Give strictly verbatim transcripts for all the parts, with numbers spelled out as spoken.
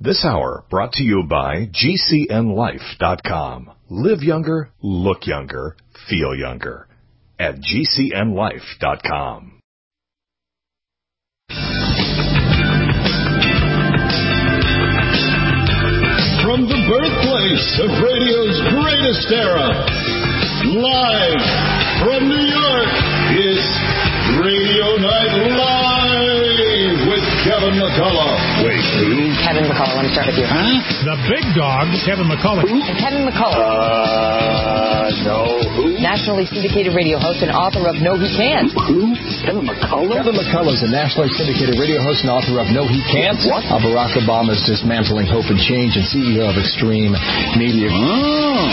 This hour brought to you by G C N life dot com. Live younger, look younger, feel younger at G C N life dot com. From the birthplace of radio's greatest era, live from New York, it's Radio Night Live with Kevin McCullough. Wait, who? Kevin McCullough, let me start with you. Huh? The big dog, Kevin McCullough. Who? Kevin McCullough. Uh, no, who? Nationally syndicated radio host and author of No He Can't. Who? Kevin McCullough? Kevin McCullough is a nationally syndicated radio host and author of No He Can't. What? Uh, Barack Obama's Dismantling Hope and Change and C E O of Extreme Media. Oh.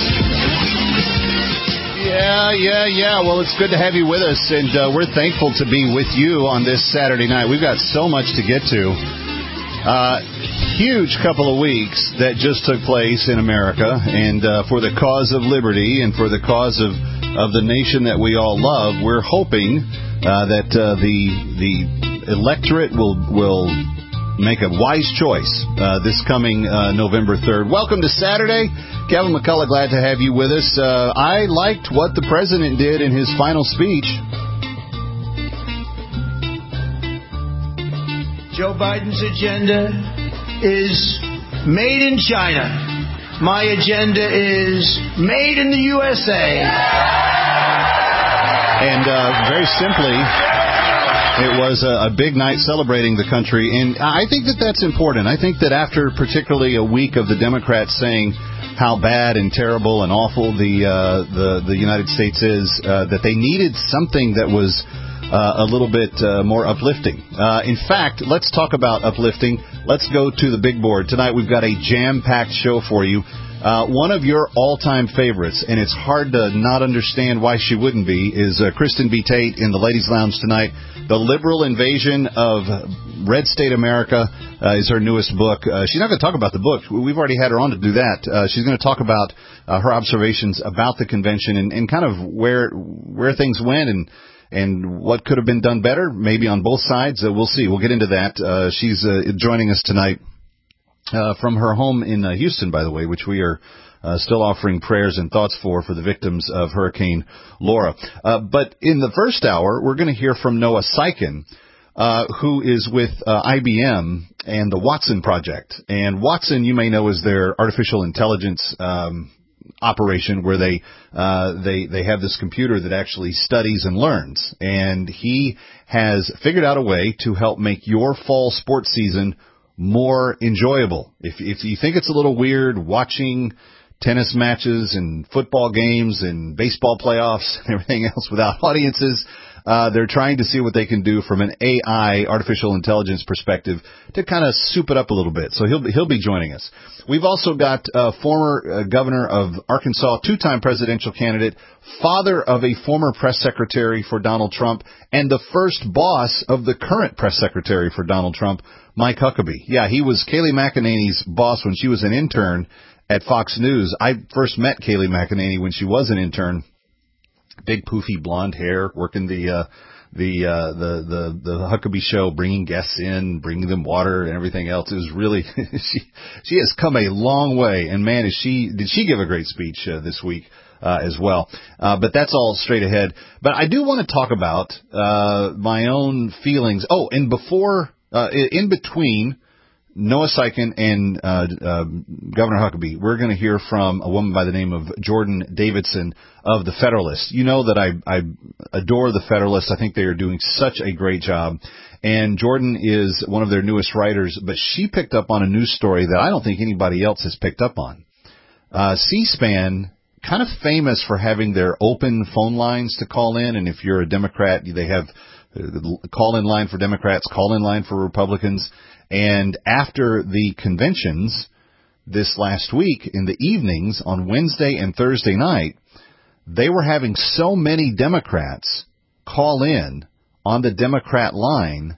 Yeah, yeah, yeah. Well, it's good to have you with us, and uh, we're thankful to be with you on this Saturday night. We've got so much to get to. Uh, huge couple of weeks that just took place in America, and uh, for the cause of liberty and for the cause of, of the nation that we all love, we're hoping uh, that uh, the the electorate will will make a wise choice uh, this coming uh, November third. Welcome to Saturday. Kevin McCullough, glad to have you with us. Uh, I liked what the president did in his final speech. Joe Biden's agenda is made in China. My agenda is made in the U S A. And uh, very simply, it was a, a big night celebrating the country. And I think that that's important. I think that after particularly a week of the Democrats saying how bad and terrible and awful the uh, the, the United States is, uh, that they needed something that was Uh, a little bit uh, more uplifting. Uh, in fact, let's talk about uplifting. Let's go to the big board. Tonight we've got a jam-packed show for you. Uh, one of your all-time favorites, and it's hard to not understand why she wouldn't be, is uh, Kristen B. Tate in the Ladies' Lounge tonight. The Liberal Invasion of Red State America uh, is her newest book. Uh, she's not going to talk about the book. We've already had her on to do that. Uh, she's going to talk about uh, her observations about the convention and, and kind of where where things went and And what could have been done better, maybe on both sides. Uh, we'll see. We'll get into that. Uh, she's uh, joining us tonight uh, from her home in uh, Houston, by the way, which we are uh, still offering prayers and thoughts for, for the victims of Hurricane Laura. Uh, but in the first hour, we're going to hear from Noah Syken, uh, who is with uh, I B M and the Watson Project. And Watson, you may know, is their artificial intelligence um operation where they uh they they have this computer that actually studies and learns, and he has figured out a way to help make your fall sports season more enjoyable. If if you think it's a little weird watching tennis matches and football games and baseball playoffs and everything else without audiences, Uh, they're trying to see what they can do from an A I, artificial intelligence perspective, to kind of soup it up a little bit. So he'll be, he'll be joining us. We've also got uh, former uh, governor of Arkansas, two-time presidential candidate, father of a former press secretary for Donald Trump, and the first boss of the current press secretary for Donald Trump, Mike Huckabee. Yeah, he was Kayleigh McEnany's boss when she was an intern at Fox News. I first met Kayleigh McEnany when she was an intern. Big poofy blonde hair, working the uh, the, uh, the the the Huckabee show, bringing guests in, bringing them water and everything else. It was really she she has come a long way, and man, is she did she give a great speech uh, this week uh, as well. Uh, but that's all straight ahead. But I do want to talk about uh, my own feelings. Oh, and before uh, in between Noah Syken and uh, uh, Governor Huckabee, we're going to hear from a woman by the name of Jordan Davidson of The Federalist. You know that I, I adore The Federalist. I think they are doing such a great job. And Jordan is one of their newest writers, but she picked up on a news story that I don't think anybody else has picked up on. Uh, C-SPAN, kind of famous for having their open phone lines to call in, and if you're a Democrat, they have the call-in line for Democrats, call-in line for Republicans. And after the conventions this last week, in the evenings on Wednesday and Thursday night, they were having so many Democrats call in on the Democrat line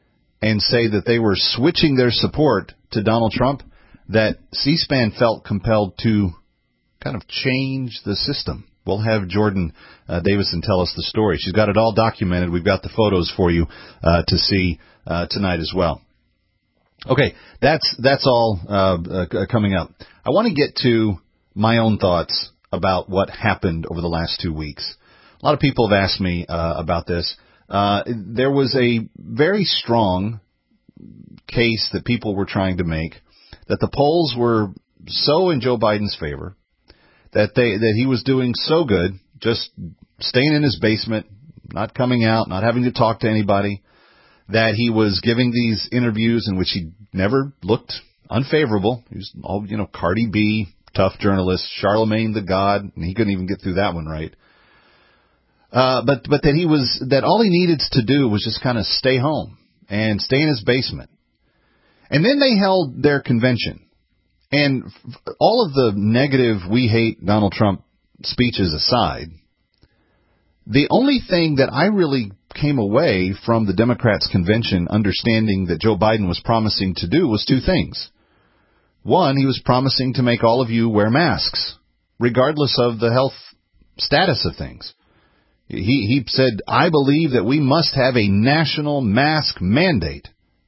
and say that they were switching their support to Donald Trump that C-SPAN felt compelled to kind of change the system. We'll have Jordan uh, Davison tell us the story. She's got it all documented. We've got the photos for you uh, to see uh, tonight as well. Okay, that's that's all uh, uh, coming up. I want to get to my own thoughts about what happened over the last two weeks. A lot of people have asked me uh, about this. Uh, there was a very strong case that people were trying to make that the polls were so in Joe Biden's favor that they that he was doing so good, just staying in his basement, not coming out, not having to talk to anybody, that he was giving these interviews in which he never looked unfavorable. He was all, you know, Cardi B, tough journalist, Charlemagne the God, and he couldn't even get through that one right. Uh, but, but that he was, that all he needed to do was just kind of stay home and stay in his basement. And then they held their convention. And f- all of the negative, we hate Donald Trump speeches aside, the only thing that I really came away from the Democrats' convention understanding that Joe Biden was promising to do was two things. One, he was promising to make all of you wear masks, regardless of the health status of things. He, he said, I believe that we must have a national mask mandate.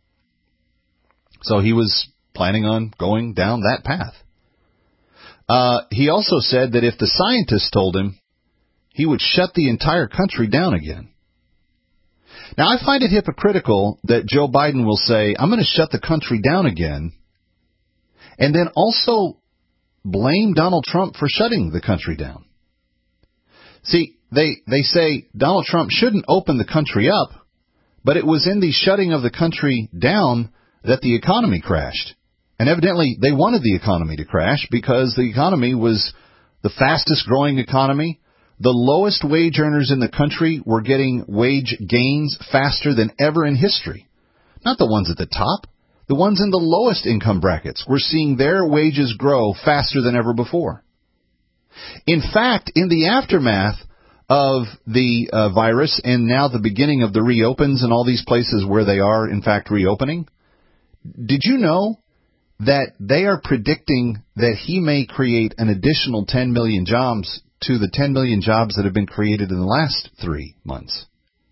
So he was planning on going down that path. Uh, he also said that if the scientists told him, he would shut the entire country down again. Now, I find it hypocritical that Joe Biden will say, I'm going to shut the country down again, and then also blame Donald Trump for shutting the country down. See, they, they say Donald Trump shouldn't open the country up, but it was in the shutting of the country down that the economy crashed. And evidently, they wanted the economy to crash because the economy was the fastest growing economy. The lowest wage earners in the country were getting wage gains faster than ever in history. Not the ones at the top. The ones in the lowest income brackets were seeing their wages grow faster than ever before. In fact, in the aftermath of the uh, virus and now the beginning of the reopens and all these places where they are, in fact, reopening, did you know that they are predicting that he may create an additional ten million jobs to the ten million jobs that have been created in the last three months?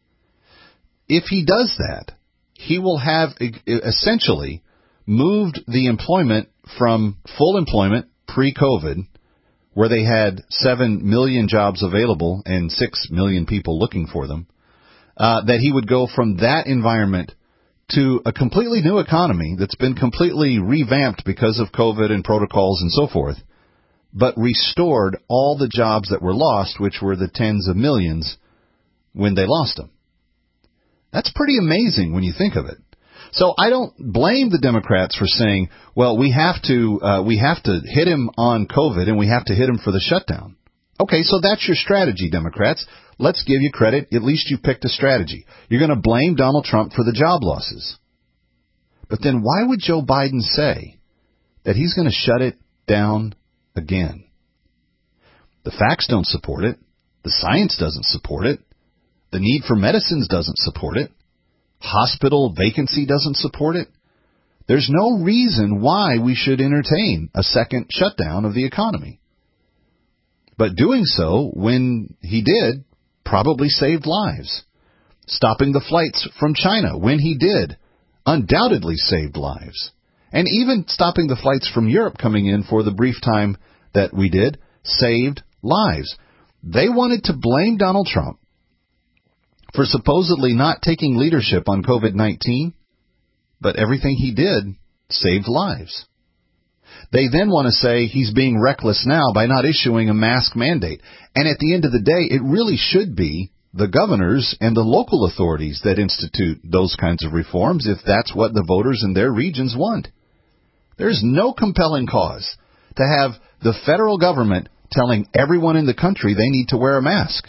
If he does that, he will have essentially moved the employment from full employment pre-COVID, where they had seven million jobs available and six million people looking for them, uh, that he would go from that environment to a completely new economy that's been completely revamped because of COVID and protocols and so forth, but restored all the jobs that were lost, which were the tens of millions when they lost them. That's pretty amazing when you think of it. So I don't blame the Democrats for saying, well, we have to uh, we have to hit him on COVID and we have to hit him for the shutdown. Okay, so that's your strategy, Democrats. Let's give you credit. At least you picked a strategy. You're going to blame Donald Trump for the job losses. But then why would Joe Biden say that he's going to shut it down again? The facts don't support it. The science doesn't support it. The need for medicines doesn't support it. Hospital vacancy doesn't support it. There's no reason why we should entertain a second shutdown of the economy. But doing so, when he did, probably saved lives. Stopping the flights from China, when he did, undoubtedly saved lives. And even stopping the flights from Europe coming in for the brief time that we did, saved lives. They wanted to blame Donald Trump for supposedly not taking leadership on COVID nineteen, but everything he did saved lives. They then want to say he's being reckless now by not issuing a mask mandate. And at the end of the day, it really should be the governors and the local authorities that institute those kinds of reforms if that's what the voters in their regions want. There's no compelling cause to have the federal government telling everyone in the country they need to wear a mask.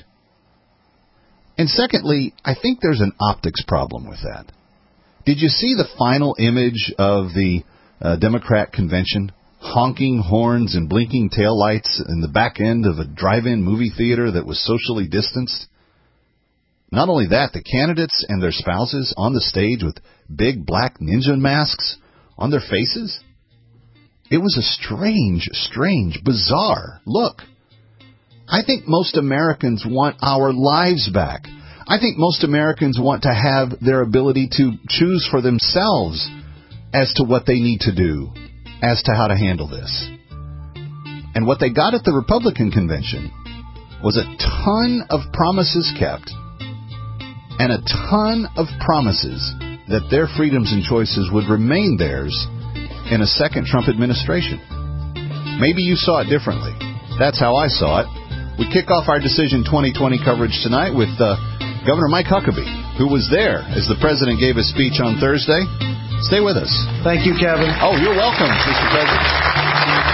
And secondly, I think there's an optics problem with that. Did you see the final image of the uh, Democrat convention? Honking horns and blinking taillights in the back end of a drive-in movie theater that was socially distanced? Not only that, the candidates and their spouses on the stage with big black ninja masks on their faces? It was a strange, strange, bizarre look. I think most Americans want our lives back. I think most Americans want to have their ability to choose for themselves as to what they need to do, as to how to handle this. And what they got at the Republican convention was a ton of promises kept and a ton of promises that their freedoms and choices would remain theirs in a second Trump administration. Maybe you saw it differently. That's how I saw it. We kick off our Decision twenty twenty coverage tonight with uh, Governor Mike Huckabee, who was there as the president gave his speech on Thursday. Stay with us. Thank you, Kevin. Oh, you're welcome, Mister President.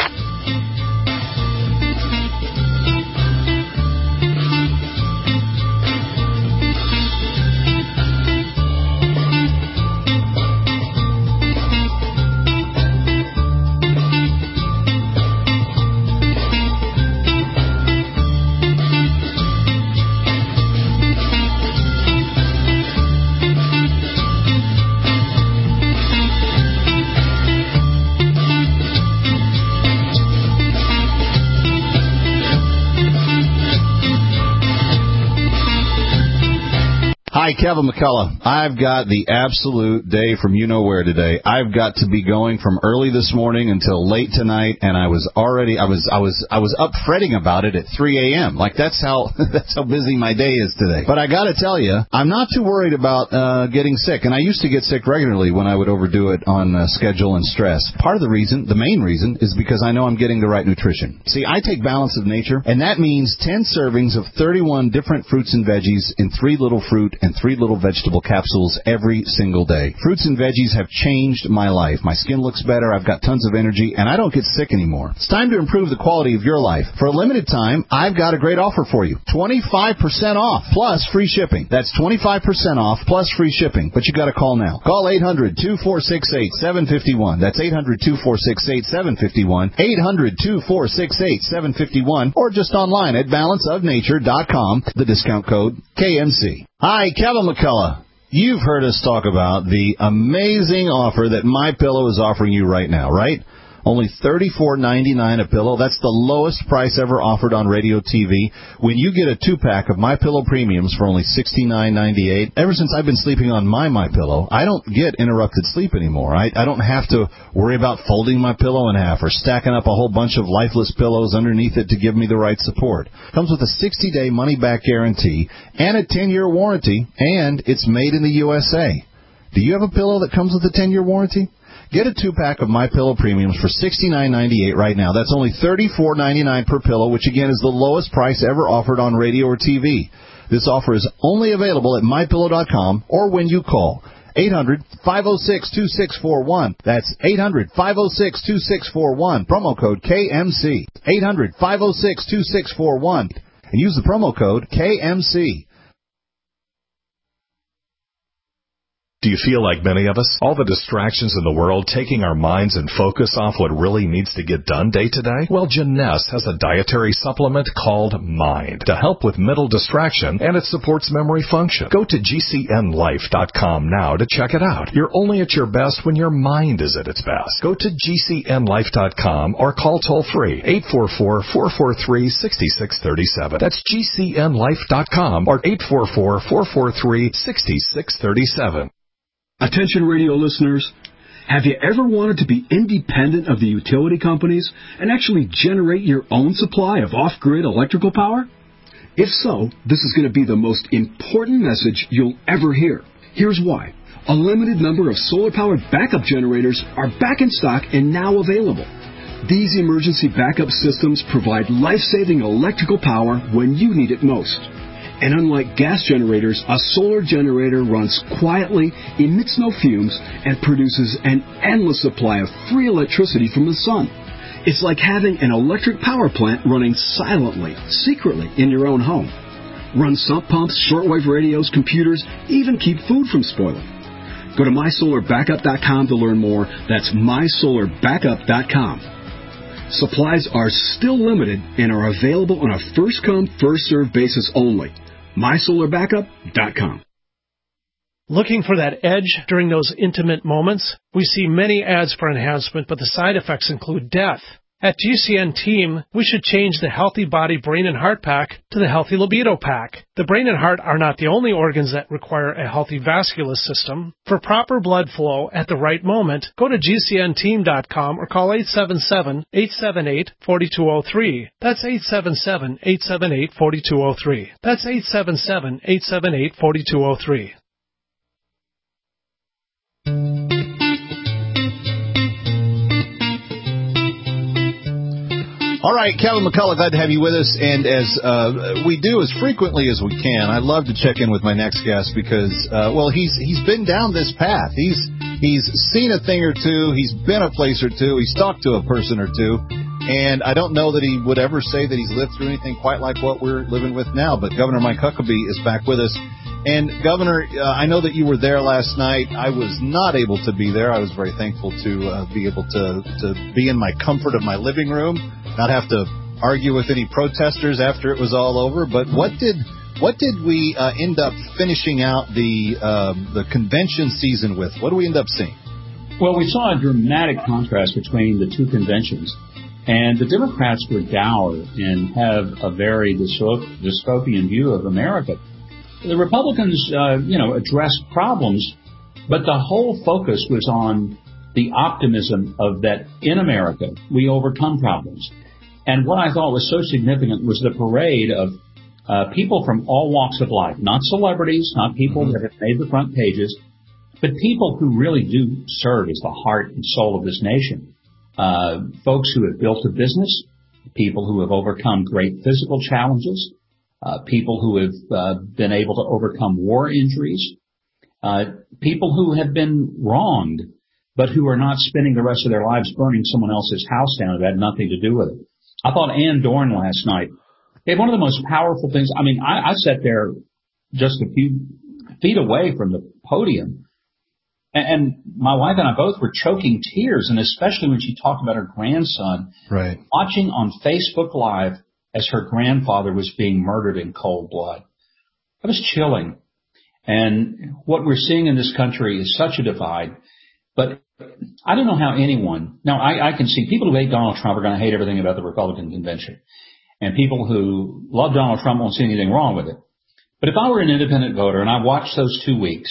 Hi, Kevin McCullough. I've got the absolute day from you-know-where today. I've got to be going from early this morning until late tonight, and I was already, I was, I was, I was up fretting about it at three a.m. Like, that's how, that's how busy my day is today. But I gotta tell you, I'm not too worried about, uh, getting sick. And I used to get sick regularly when I would overdo it on uh, schedule and stress. Part of the reason, the main reason, is because I know I'm getting the right nutrition. See, I take Balance of Nature, and that means ten servings of thirty-one different fruits and veggies in three little fruit and three little vegetable capsules every single day. Fruits and veggies have changed my life. My skin looks better, I've got tons of energy, and I don't get sick anymore. It's time to improve the quality of your life. For a limited time, I've got a great offer for you. twenty-five percent off, plus free shipping. That's twenty-five percent off, plus free shipping. But you gotta call now. Call eight hundred, two four six eight, seven five one. That's eight hundred, two four six eight, seven five one. eight hundred, two four six eight, seven five one. Or just online at balance of nature dot com. The discount code K M C. Hi, Kevin McCullough. You've heard us talk about the amazing offer that MyPillow is offering you right now, right? Only thirty-four ninety-nine a pillow. That's the lowest price ever offered on radio T V. When you get a two-pack of MyPillow Premiums for only sixty-nine ninety-eight, ever since I've been sleeping on my MyPillow, I don't get interrupted sleep anymore. I, I don't have to worry about folding my pillow in half or stacking up a whole bunch of lifeless pillows underneath it to give me the right support. Comes with a sixty-day money-back guarantee and a ten-year warranty, and it's made in the U S A. Do you have a pillow that comes with a ten-year warranty? Get a two-pack of MyPillow Premiums for sixty-nine ninety-eight right now. That's only thirty-four ninety-nine per pillow, which again is the lowest price ever offered on radio or T V. This offer is only available at my pillow dot com or when you call eight hundred, five oh six, two six four one. That's eight hundred, five oh six, two six four one. Promo code K M C. eight hundred, five oh six, two six four one. And use the promo code K M C. Do you feel like many of us? All the distractions in the world taking our minds and focus off what really needs to get done day to day? Well, Jeunesse has a dietary supplement called Mind to help with mental distraction, and it supports memory function. Go to G C N life dot com now to check it out. You're only at your best when your mind is at its best. Go to G C N life dot com or call toll-free eight four four, four four three, six six three seven. That's G C N life dot com or eight four four, four four three, six six three seven. Attention radio listeners, have you ever wanted to be independent of the utility companies and actually generate your own supply of off-grid electrical power? If so, this is going to be the most important message you'll ever hear. Here's why. A limited number of solar-powered backup generators are back in stock and now available. These emergency backup systems provide life-saving electrical power when you need it most. And unlike gas generators, a solar generator runs quietly, emits no fumes, and produces an endless supply of free electricity from the sun. It's like having an electric power plant running silently, secretly in your own home. Run sump pumps, shortwave radios, computers, even keep food from spoiling. Go to my solar backup dot com to learn more. That's my solar backup dot com. Supplies are still limited and are available on a first-come, first-served basis only. my solar backup dot com. Looking for that edge during those intimate moments? We see many ads for enhancement, but the side effects include death. At G C N Team, we should change the Healthy Body, Brain, and Heart Pack to the Healthy Libido Pack. The brain and heart are not the only organs that require a healthy vascular system. For proper blood flow at the right moment, go to G C N team dot com or call eight seven seven, eight seven eight, four two zero three. That's eight seven seven, eight seven eight, four two zero three. That's eight seven seven, eight seven eight, four two zero three. All right, Kevin McCullough, glad to have you with us. And as uh, we do as frequently as we can, I love to check in with my next guest because, uh, well, he's he's been down this path. He's he's seen a thing or two. He's been a place or two. He's talked to a person or two. And I don't know that he would ever say that he's lived through anything quite like what we're living with now. But Governor Mike Huckabee is back with us. And, Governor, uh, I know that you were there last night. I was not able to be there. I was very thankful to uh, be able to, to be in my comfort of my living room, not have to argue with any protesters after it was all over. But what did what did we uh, end up finishing out the uh, the convention season with? What do we end up seeing? Well, we saw a dramatic contrast between the two conventions. And the Democrats were dour and have a very dystopian view of America. The Republicans, uh, you know, addressed problems, but the whole focus was on the optimism of that in America we overcome problems. And what I thought was so significant was the parade of uh, people from all walks of life, not celebrities, not people mm-hmm. that have made the front pages, but people who really do serve as the heart and soul of this nation. Uh, folks who have built a business, people who have overcome great physical challenges, uh, people who have uh, been able to overcome war injuries, uh, people who have been wronged, but who are not spending the rest of their lives burning someone else's house down. It had nothing to do with it. I thought Ann Dorn last night gave one of the most powerful things. I mean, I, I sat there just a few feet away from the podium, and my wife and I both were choking tears, and especially when she talked about her grandson, right, watching on Facebook Live as her grandfather was being murdered in cold blood. It was chilling. And what we're seeing in this country is such a divide. But I don't know how anyone, now I, I can see people who hate Donald Trump are going to hate everything about the Republican convention. And people who love Donald Trump won't see anything wrong with it. But if I were an independent voter and I watched those two weeks,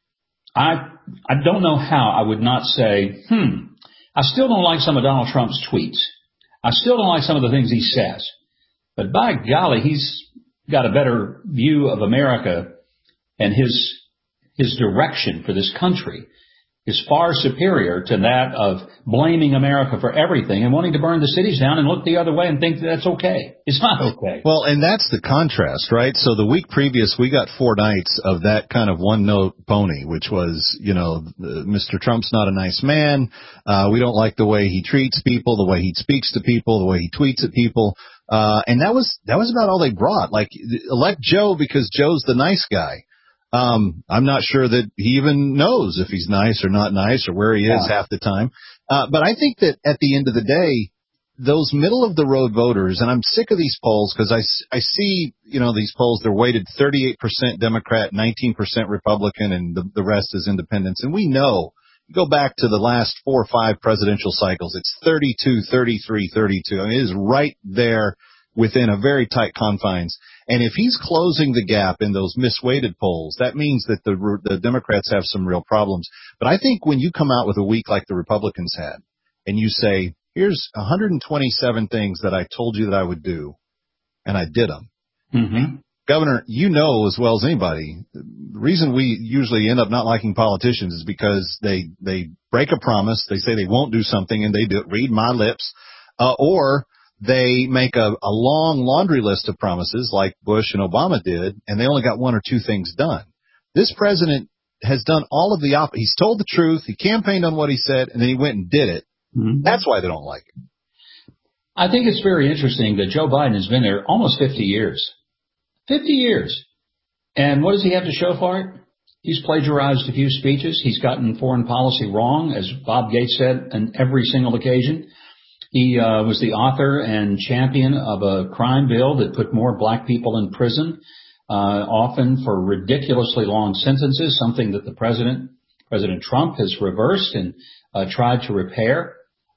I I don't know how I would not say, hmm, I still don't like some of Donald Trump's tweets. I still don't like some of the things he says. But by golly, he's got a better view of America, and his his direction for this country is far superior to that of blaming America for everything and wanting to burn the cities down and look the other way and think that that's okay. It's not okay. Well, and that's the contrast, right? So the week previous, we got four nights of that kind of one-note pony, which was, you know, Mister Trump's not a nice man. Uh, we don't like the way he treats people, the way he speaks to people, the way he tweets at people. Uh, and that was, that was about all they brought. Like, elect Joe because Joe's the nice guy. Um, I'm not sure that he even knows if he's nice or not nice or where he is yeah. half the time. Uh, but I think that at the end of the day, those middle of the road voters, and I'm sick of these polls because I, I see, you know, these polls, they're weighted thirty-eight percent Democrat, nineteen percent Republican, and the, the rest is independents. And we know, you go back to the last four or five presidential cycles, it's thirty-two, thirty-three, thirty-two. I mean, it is right there within a very tight confines. And if he's closing the gap in those misweighted polls, that means that the, the Democrats have some real problems. But I think when you come out with a week like the Republicans had, and you say, here's one hundred twenty-seven things that I told you that I would do, and I did them. Mm-hmm. Governor, you know as well as anybody, the reason we usually end up not liking politicians is because they, they break a promise, they say they won't do something, and they do it, read my lips, uh, or they make a, a long laundry list of promises like Bush and Obama did, and they only got one or two things done. This president has done all of the opposite. He's told the truth. He campaigned on what he said, and then he went and did it. Mm-hmm. That's why they don't like him. I think it's very interesting that Joe Biden has been there almost fifty years. fifty years. And what does he have to show for it? He's plagiarized a few speeches. He's gotten foreign policy wrong, as Bob Gates said, on every single occasion. He uh, was the author and champion of a crime bill that put more black people in prison, uh, often for ridiculously long sentences, something that the president, President Trump, has reversed and uh, tried to repair.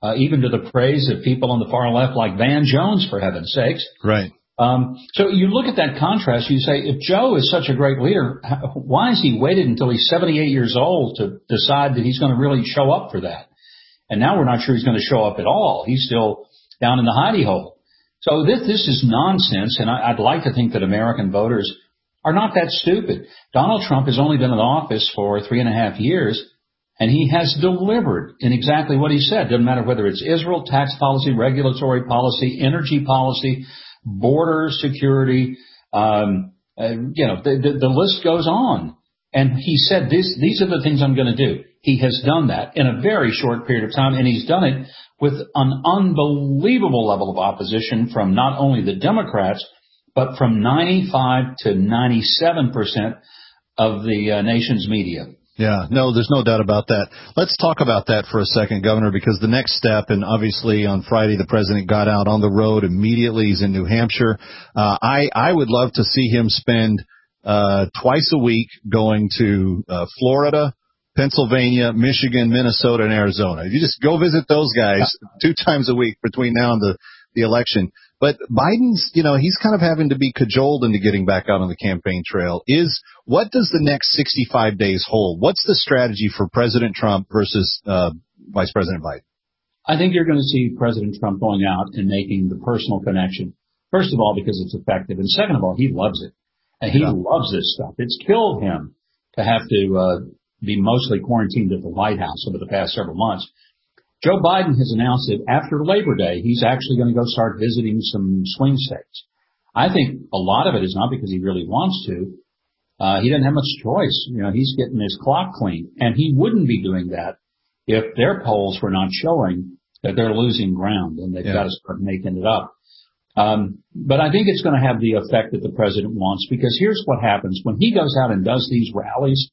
uh, even to the praise of people on the far left like Van Jones, for heaven's sakes. Right. Um, so you look at that contrast, you say, if Joe is such a great leader, why has he waited until he's seventy-eight years old to decide that he's going to really show up for that? And now we're not sure he's going to show up at all. He's still down in the hidey hole. So this, this is nonsense, and I, I'd like to think that American voters are not that stupid. Donald Trump has only been in office for three and a half years, and he has delivered in exactly what he said. Doesn't matter whether it's Israel, tax policy, regulatory policy, energy policy, border security, um, uh, you know, the, the, the list goes on. And he said, this, these are the things I'm going to do. He has done that in a very short period of time, and he's done it with an unbelievable level of opposition from not only the Democrats, but from ninety-five to ninety-seven percent of the uh, nation's media. Yeah, no, there's no doubt about that. Let's talk about that for a second, Governor, because the next step, and obviously on Friday the president got out on the road immediately. He's in New Hampshire. Uh, I, I would love to see him spend uh, twice a week going to uh, Florida, Pennsylvania, Michigan, Minnesota, and Arizona. You just go visit those guys two times a week between now and the, the election. But Biden's, you know, he's kind of having to be cajoled into getting back out on the campaign trail. Is what does the next sixty-five days hold? What's the strategy for President Trump versus uh, Vice President Biden? I think you're going to see President Trump going out and making the personal connection. First of all, because it's effective. And second of all, he loves it. And he yeah. loves this stuff. It's killed him to have to uh, be mostly quarantined at the White House over the past several months. Joe Biden has announced that after Labor Day, he's actually going to go start visiting some swing states. I think a lot of it is not because he really wants to. Uh, he doesn't have much choice. You know, he's getting his clock clean, and he wouldn't be doing that if their polls were not showing that they're losing ground, and they've yeah. got to start making it up. Um, but I think it's going to have the effect that the president wants, because here's what happens when he goes out and does these rallies.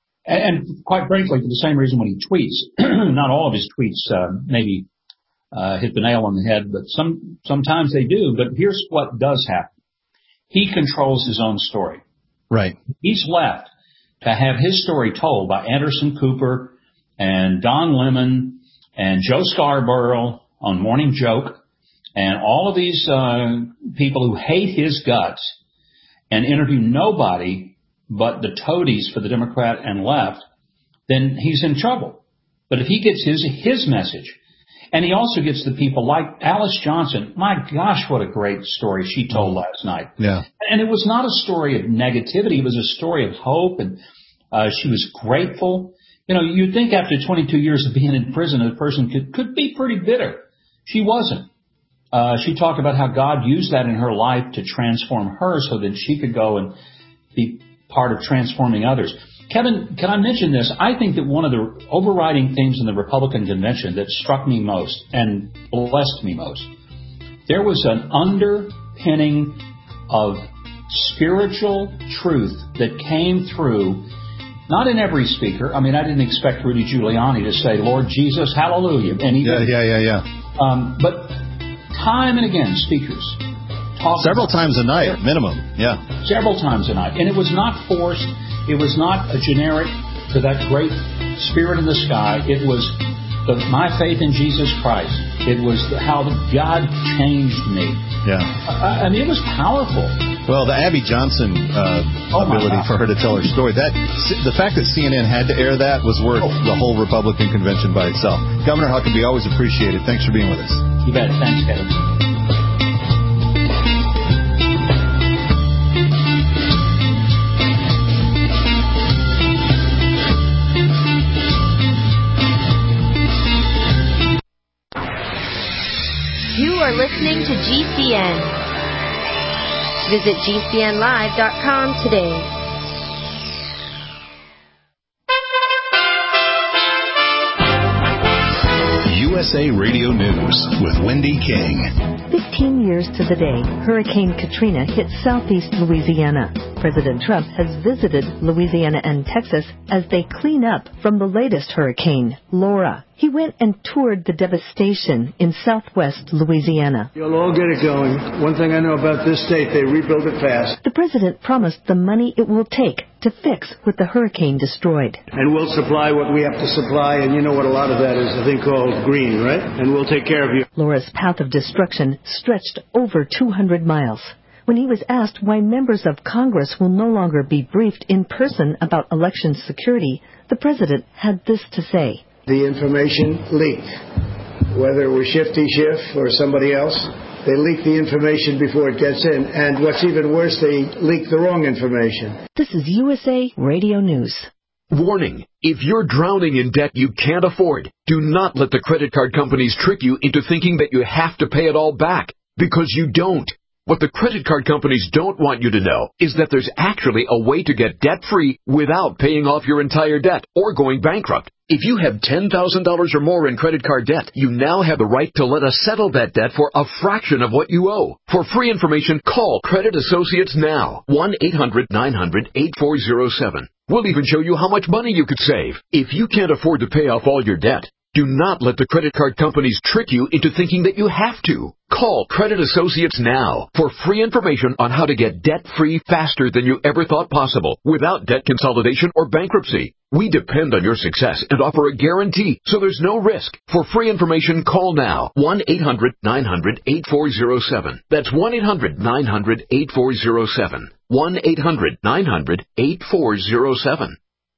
And quite frankly, for the same reason when he tweets, not all of his tweets uh, maybe uh, hit the nail on the head, but some sometimes they do. But here's what does happen. He controls his own story. Right. He's left to have his story told by Anderson Cooper and Don Lemon and Joe Scarborough on Morning Joke and all of these uh, people who hate his guts and interview nobody but the toadies for the Democrat and left, then he's in trouble. But if he gets his his message, and he also gets the people like Alice Johnson, my gosh, what a great story she told last night. Yeah. And it was not a story of negativity. It was a story of hope, and uh, she was grateful. You know, you'd think after twenty-two years of being in prison, a person could, could be pretty bitter. She wasn't. Uh, she talked about how God used that in her life to transform her so that she could go and be part of transforming others. Kevin, can I mention this? I think that one of the overriding themes in the Republican convention that struck me most and blessed me most, there was an underpinning of spiritual truth that came through, not in every speaker. I mean, I didn't expect Rudy Giuliani to say, Lord Jesus, hallelujah. And he yeah, yeah, yeah, yeah. Um, but time and again, speakers Several times a night, minimum, yeah. Several times a night. And it was not forced. It was not a generic to that great spirit in the sky. It was the, my faith in Jesus Christ. It was the, how God changed me. Yeah. Uh, I mean, it was powerful. Well, the Abby Johnson uh, oh ability for her to tell her story, that the fact that C N N had to air that was worth oh. the whole Republican convention by itself. Governor Huckabee, always appreciate it. Thanks for being with us. You bet. Thanks, Kevin. You are listening to G C N. Visit G C N live dot com today. U S A Radio News with Wendy King. Fifteen years to the day, Hurricane Katrina hit southeast Louisiana. President Trump has visited Louisiana and Texas as they clean up from the latest hurricane, Laura. He went and toured the devastation in southwest Louisiana. You'll all get it going. One thing I know about this state, they rebuild it fast. The president promised the money it will take to fix what the hurricane destroyed. And we'll supply what we have to supply, and you know what a lot of that is, a thing called green, right? And we'll take care of you. Laura's path of destruction stretched over two hundred miles. When he was asked why members of Congress will no longer be briefed in person about election security, the president had this to say. The information leaked. Whether it was Shifty Schiff or somebody else, they leak the information before it gets in. And what's even worse, they leak the wrong information. This is U S A Radio News. Warning. If you're drowning in debt you can't afford, do not let the credit card companies trick you into thinking that you have to pay it all back, because you don't. What the credit card companies don't want you to know is that there's actually a way to get debt-free without paying off your entire debt or going bankrupt. If you have ten thousand dollars or more in credit card debt, you now have the right to let us settle that debt for a fraction of what you owe. For free information, call Credit Associates now. one eight hundred nine hundred eight four zero seven. We'll even show you how much money you could save. If you can't afford to pay off all your debt, do not let the credit card companies trick you into thinking that you have to. Call Credit Associates now for free information on how to get debt-free faster than you ever thought possible without debt consolidation or bankruptcy. We depend on your success and offer a guarantee, so there's no risk. For free information, call now. one eight hundred nine hundred eight four zero seven. That's one eight hundred nine hundred eight four zero seven. one eight hundred nine hundred eight four zero seven.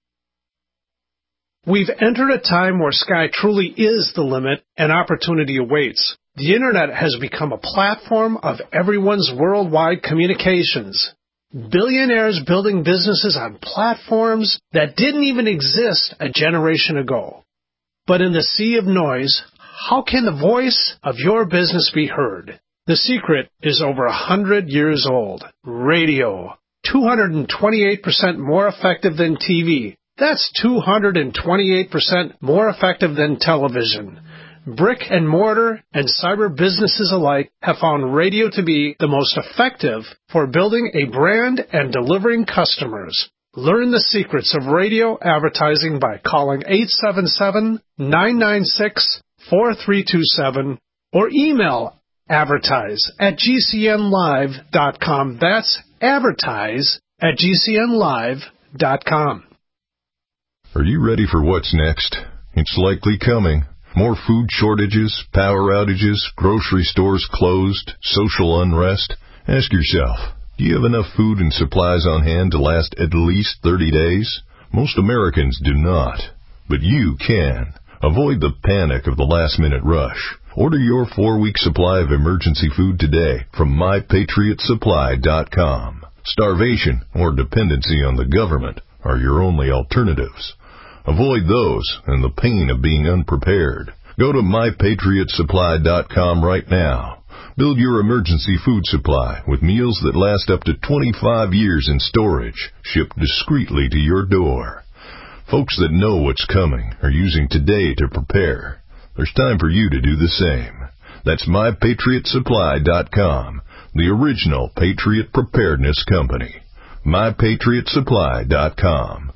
We've entered a time where sky truly is the limit and opportunity awaits. The Internet has become a platform of everyone's worldwide communications. Billionaires building businesses on platforms that didn't even exist a generation ago. But in the sea of noise, how can the voice of your business be heard? The secret is over a hundred years old. Radio. two hundred twenty-eight percent more effective than T V. That's two hundred twenty-eight percent more effective than television. Brick and mortar and cyber businesses alike have found radio to be the most effective for building a brand and delivering customers. Learn the secrets of radio advertising by calling eight seven seven, nine nine six, four three two seven or email advertise at g c n live dot com. That's advertise at g c n live dot com. Are you ready for what's next? It's likely coming. More food shortages, power outages, grocery stores closed, social unrest. Ask yourself, do you have enough food and supplies on hand to last at least thirty days? Most Americans do not, but you can. Avoid the panic of the last-minute rush. Order your four-week supply of emergency food today from my patriot supply dot com. Starvation or dependency on the government are your only alternatives. Avoid those and the pain of being unprepared. Go to my patriot supply dot com right now. Build your emergency food supply with meals that last up to twenty-five years in storage, shipped discreetly to your door. Folks that know what's coming are using today to prepare. There's time for you to do the same. That's my patriot supply dot com, the original Patriot Preparedness Company. my patriot supply dot com.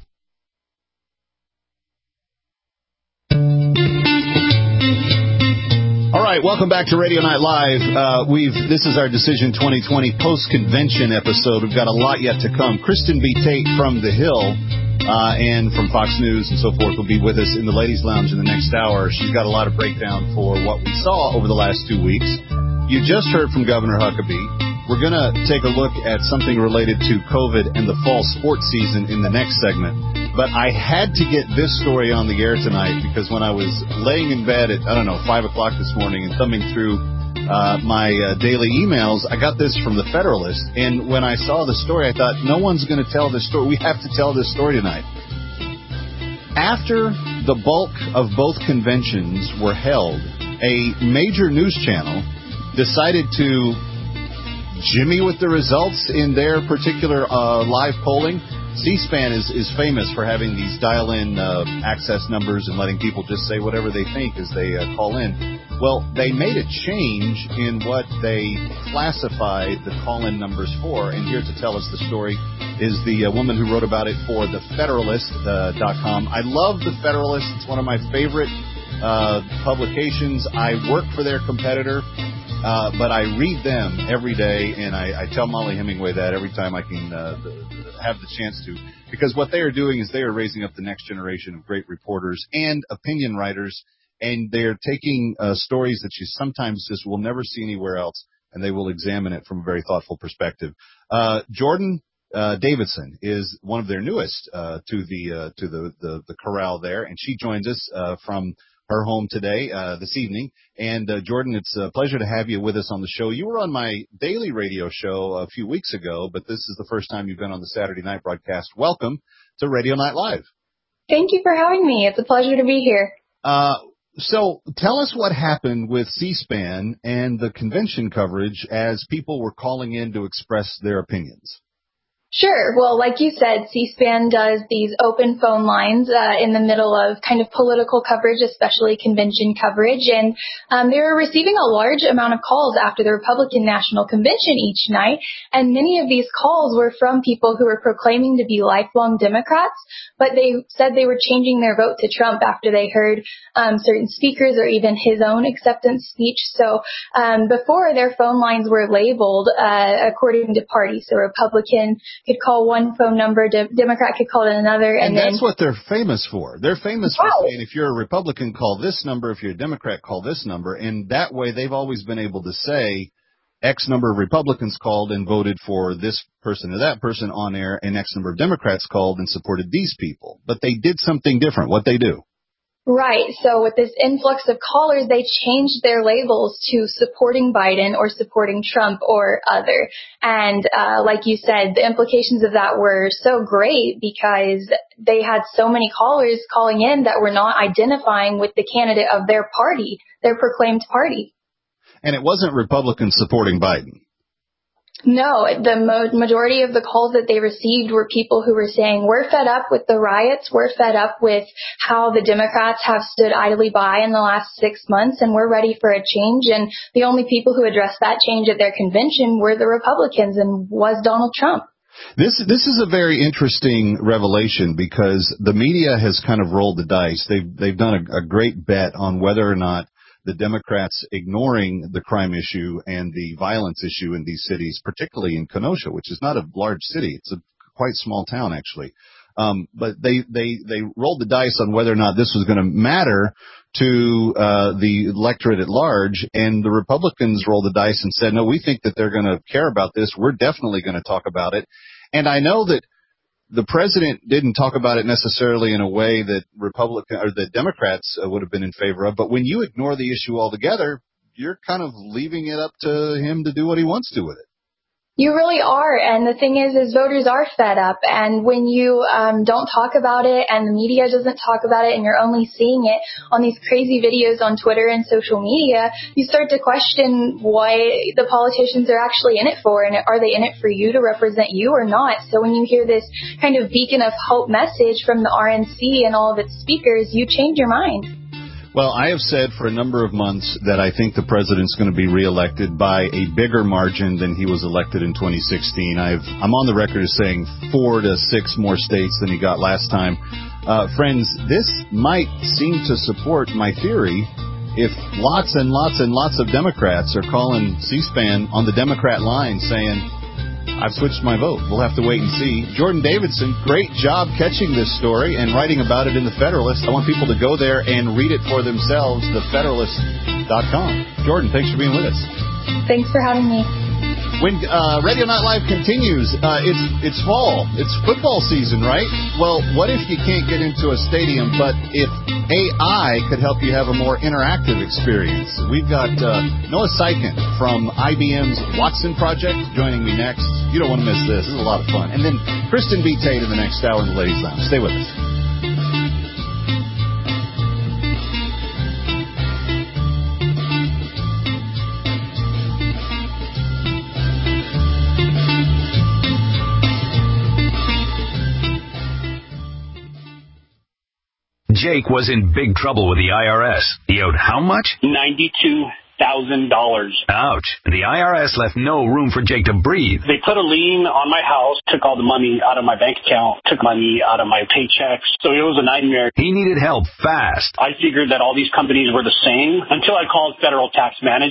All right, welcome back to Radio Night Live. Uh, we've this is our Decision twenty twenty post-convention episode. We've got a lot yet to come. Kristen B. Tate from The Hill uh, and from Fox News and so forth will be with us in the Ladies' Lounge in the next hour. She's got a lot of breakdown for what we saw over the last two weeks. You just heard from Governor Huckabee. We're going to take a look at something related to COVID and the fall sports season in the next segment. But I had to get this story on the air tonight because when I was laying in bed at, I don't know, five o'clock this morning and thumbing through uh, my uh, daily emails, I got this from the Federalist. And when I saw the story, I thought, no one's going to tell this story. We have to tell this story tonight. After the bulk of both conventions were held, a major news channel decided to jimmy with the results in their particular uh, live polling. C-SPAN is, is famous for having these dial-in uh, access numbers and letting people just say whatever they think as they uh, call in. Well, they made a change in what they classified the call-in numbers for, and here to tell us the story is the uh, woman who wrote about it for the Federalist dot com. I love the Federalist. It's one of my favorite uh, publications. I work for their competitor. uh, but I read them every day, and I, I tell Molly Hemingway that every time I can uh, have the chance to, because what they are doing is they are raising up the next generation of great reporters and opinion writers, and they're taking uh, stories that you sometimes just will never see anywhere else, and they will examine it from a very thoughtful perspective. Uh, Jordan uh, Davidson is one of their newest uh, to the uh, to the, the the corral there, and she joins us uh, from her home today, uh, this evening. And uh, Jordan, it's a pleasure to have you with us on the show. You were on my daily radio show a few weeks ago, but this is the first time you've been on the Saturday night broadcast. Welcome to Radio Night Live. Thank you for having me. It's a pleasure to be here. Uh, so tell us what happened with C-SPAN and the convention coverage as people were calling in to express their opinions. Sure. Well, like you said, C-SPAN does these open phone lines uh, in the middle of kind of political coverage, especially convention coverage. And um, they were receiving a large amount of calls after the Republican National Convention each night. And many of these calls were from people who were proclaiming to be lifelong Democrats, but they said they were changing their vote to Trump after they heard um, certain speakers or even his own acceptance speech. So um, before, their phone lines were labeled uh, according to party. So Republican could call one phone number, de- Democrat could call it another. And, and then, that's what they're famous for. They're famous wow. for saying if you're a Republican, call this number. If you're a Democrat, call this number. And that way they've always been able to say X number of Republicans called and voted for this person or that person on air, and X number of Democrats called and supported these people. But they did something different. What they do? Right. So with this influx of callers, they changed their labels to supporting Biden or supporting Trump or other. And uh, like you said, the implications of that were so great because they had so many callers calling in that were not identifying with the candidate of their party, their proclaimed party. And it wasn't Republicans supporting Biden. No, the mo- majority of the calls that they received were people who were saying, we're fed up with the riots, we're fed up with how the Democrats have stood idly by in the last six months, and we're ready for a change. And the only people who addressed that change at their convention were the Republicans and was Donald Trump. This this is a very interesting revelation because the media has kind of rolled the dice. They've, they've done a, a great bet on whether or not the Democrats ignoring the crime issue and the violence issue in these cities, particularly in Kenosha, which is not a large city. It's a quite small town, actually. Um, but they, they, they rolled the dice on whether or not this was going to matter to uh, the electorate at large. And the Republicans rolled the dice and said, no, we think that they're going to care about this. We're definitely going to talk about it. And I know that the president didn't talk about it necessarily in a way that Republican or the Democrats uh, would have been in favor of. But when you ignore the issue altogether, you're kind of leaving it up to him to do what he wants to with it. You really are. And the thing is, is voters are fed up. And when you um, don't talk about it and the media doesn't talk about it and you're only seeing it on these crazy videos on Twitter and social media, you start to question why the politicians are actually in it for. And are they in it for you to represent you or not? So when you hear this kind of beacon of hope message from the R N C and all of its speakers, you change your mind. Well, I have said for a number of months that I think the president's going to be reelected by a bigger margin than he was elected in twenty sixteen. I've, I'm on the record as saying four to six more states than he got last time. Uh, friends, this might seem to support my theory if lots and lots and lots of Democrats are calling C-SPAN on the Democrat line saying, I've switched my vote. We'll have to wait and see. Jordan Davidson, great job catching this story and writing about it in The Federalist. I want people to go there and read it for themselves, the federalist dot com. Jordan, thanks for being with us. Thanks for having me. When uh, Radio Night Live continues, uh, it's it's fall. It's football season, right? Well, what if you can't get into a stadium, but if A I could help you have a more interactive experience? We've got uh, Noah Sykin from I B M's Watson Project joining me next. You don't want to miss this. This is a lot of fun. And then Kristen B. Tate in the next hour in the Ladies Lounge. Stay with us. Jake was in big trouble with the I R S. He owed how much? ninety-two thousand dollars. Ouch. The I R S left no room for Jake to breathe. They put a lien on my house, took all the money out of my bank account, took money out of my paychecks. So it was a nightmare. He needed help fast. I figured that all these companies were the same until I called Federal Tax Management.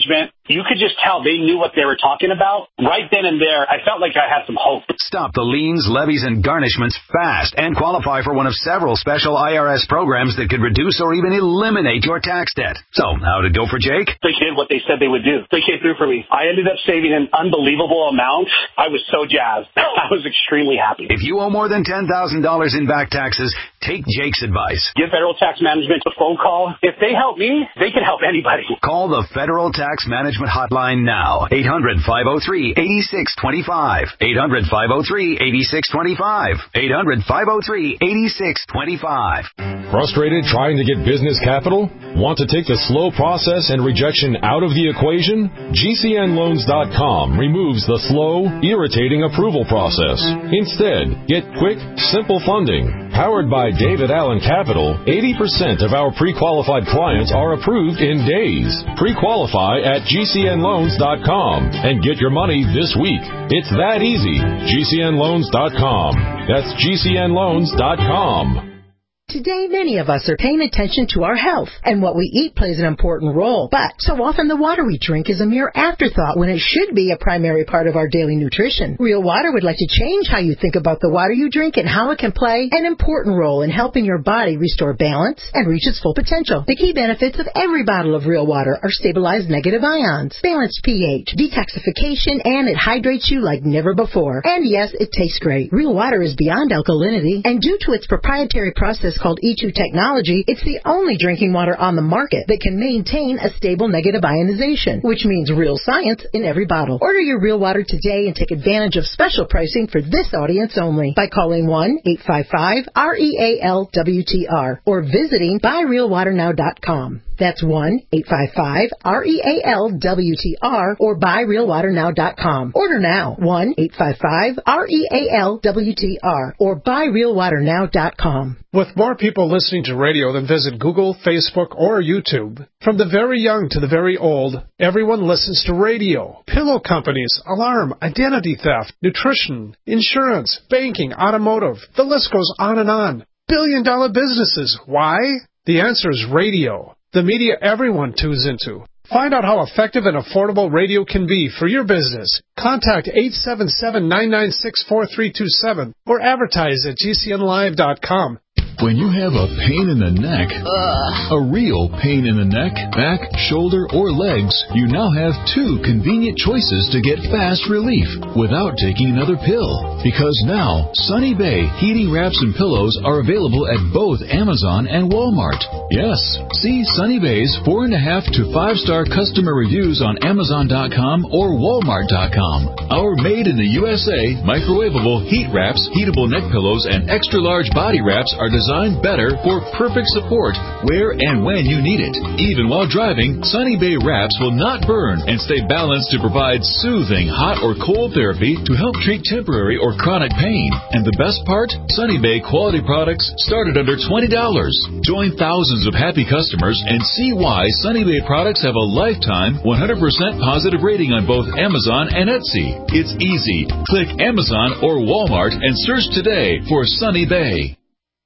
you could just tell they knew what they were talking about. Right then and there, I felt like I had some hope. Stop the liens, levies, and garnishments fast and qualify for one of several special I R S programs that could reduce or even eliminate your tax debt. So, how did it go for Jake? They did what they said they would do. They came through for me. I ended up saving an unbelievable amount. I was so jazzed. I was extremely happy. If you owe more than ten thousand dollars in back taxes, take Jake's advice. Give Federal Tax Management a phone call. If they help me, they can help anybody. Call the Federal Tax Management Hotline now. eight hundred, five oh three, eight six two five. eight hundred, five oh three, eight six two five. eight hundred, five oh three, eight six two five. Frustrated trying to get business capital? Want to take the slow process and rejection out of the equation? G C N loans dot com removes the slow, irritating approval process. Instead, get quick, simple funding. Powered by David Allen Capital, eighty percent of our pre-qualified clients are approved in days. Pre-qualify at G C N loans dot com and get your money this week. It's that easy. G C N loans dot com. That's G C N loans dot com. Today, many of us are paying attention to our health, and what we eat plays an important role. But so often the water we drink is a mere afterthought when it should be a primary part of our daily nutrition. Real Water would like to change how you think about the water you drink and how it can play an important role in helping your body restore balance and reach its full potential. The key benefits of every bottle of Real Water are stabilized negative ions, balanced pH, detoxification, and it hydrates you like never before. And yes, it tastes great. Real Water is beyond alkalinity, and due to its proprietary process called E two technology, it's the only drinking water on the market that can maintain a stable negative ionization, which means real science in every bottle. Order your Real Water today and take advantage of special pricing for this audience only by calling one eight five five R E A L W T R or visiting buy real water now dot com. That's one eight five five R E A L W T R or buy real water now dot com. Order now, one eight five five R E A L W T R or buy real water now dot com. With more people listening to radio than visit Google, Facebook, or YouTube, from the very young to the very old, everyone listens to radio. Pillow companies, alarm, identity theft, nutrition, insurance, banking, automotive. The list goes on and on. Billion dollar businesses. Why? The answer is radio. The media everyone tunes into. Find out how effective and affordable radio can be for your business. Contact eight seven seven, nine nine six, four three two seven or advertise at G C N live dot com. When you have a pain in the neck, Ugh. a real pain in the neck, back, shoulder, or legs, you now have two convenient choices to get fast relief without taking another pill. Because now, Sunny Bay heating wraps and pillows are available at both Amazon and Walmart. Yes, see Sunny Bay's four and a half to five star customer reviews on Amazon dot com or Walmart dot com. Our made in the U S A microwavable heat wraps, heatable neck pillows, and extra large body wraps are designed better for perfect support where and when you need it. Even while driving, Sunny Bay wraps will not burn and stay balanced to provide soothing hot or cold therapy to help treat temporary or chronic pain. And the best part? Sunny Bay quality products start at under twenty dollars. Join thousands of happy customers and see why Sunny Bay products have a lifetime one hundred percent positive rating on both Amazon and Etsy. It's easy. Click Amazon or Walmart and search today for Sunny Bay.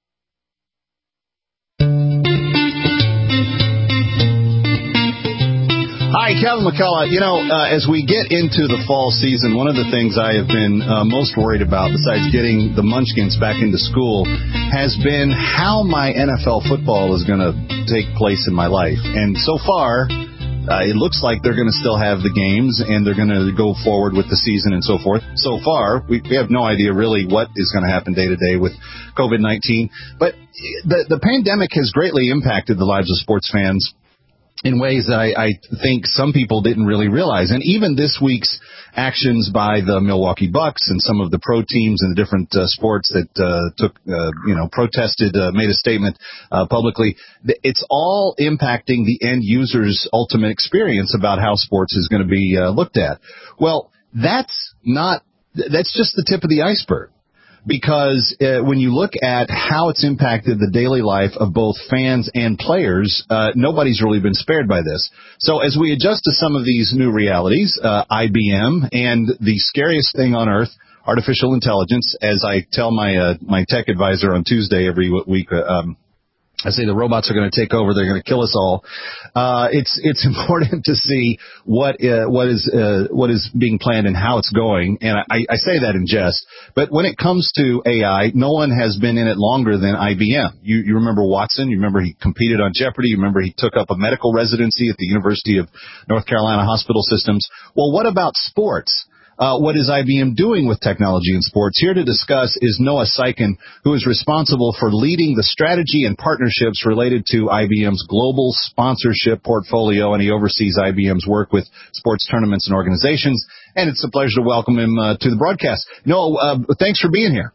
Hi, Kevin McCullough. You know, uh, as we get into the fall season, one of the things I have been uh, most worried about, besides getting the Munchkins back into school, has been how my N F L football is going to take place in my life. And so far, uh, it looks like they're going to still have the games and they're going to go forward with the season and so forth. So far, we, we have no idea really what is going to happen day to day with COVID nineteen. But the, the pandemic has greatly impacted the lives of sports fans in ways that I, I think some people didn't really realize. And even this week's actions by the Milwaukee Bucks and some of the pro teams in the different uh, sports that uh, took, uh, you know, protested, uh, made a statement uh, publicly, it's all impacting the end user's ultimate experience about how sports is going to be uh, looked at. Well, that's not, that's just the tip of the iceberg. Because uh, when you look at how it's impacted the daily life of both fans and players, uh, nobody's really been spared by this. So as we adjust to some of these new realities, uh, I B M and the scariest thing on earth, artificial intelligence, as I tell my uh, my tech advisor on Tuesday every week, uh, um, I say the robots are going to take over. They're going to kill us all. Uh, it's it's important to see what uh, what is uh, what is being planned and how it's going. And I, I say that in jest. But when it comes to A I, no one has been in it longer than I B M. You, you remember Watson? You remember he competed on Jeopardy? You remember he took up a medical residency at the University of North Carolina Hospital Systems? Well, what about sports? Uh, what is I B M doing with technology in sports? Here to discuss is Noah Syken, who is responsible for leading the strategy and partnerships related to I B M's global sponsorship portfolio, and he oversees I B M's work with sports tournaments and organizations. And it's a pleasure to welcome him uh, to the broadcast. Noah, uh, thanks for being here.